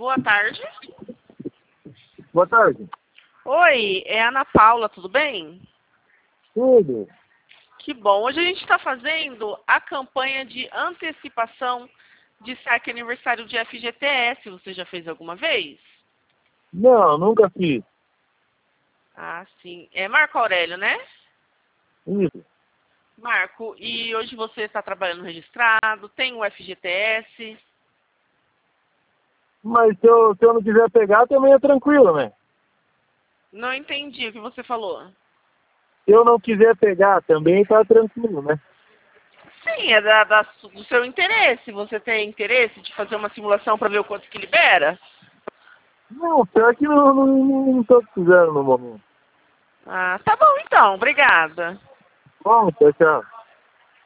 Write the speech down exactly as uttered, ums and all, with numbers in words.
Boa tarde. Boa tarde. Oi, é a Ana Paula, tudo bem? Tudo. Que bom. Hoje a gente está fazendo a campanha de antecipação de saque aniversário de F G T S. Você já fez alguma vez? Não, nunca fiz. Ah, sim. É Marco Aurélio, né? Isso. Marco, e hoje você está trabalhando registrado, tem o F G T S? Mas se eu, se eu não quiser pegar, também é tranquilo, né? Não entendi o que você falou. Se eu não quiser pegar, também tá tranquilo, né? Sim, é da, da- do seu interesse. Você tem interesse de fazer uma simulação para ver o quanto que libera? Não, pior que não, não, não, não tô precisando no momento. Ah, tá bom então. Obrigada. Bom, tchau, tchau.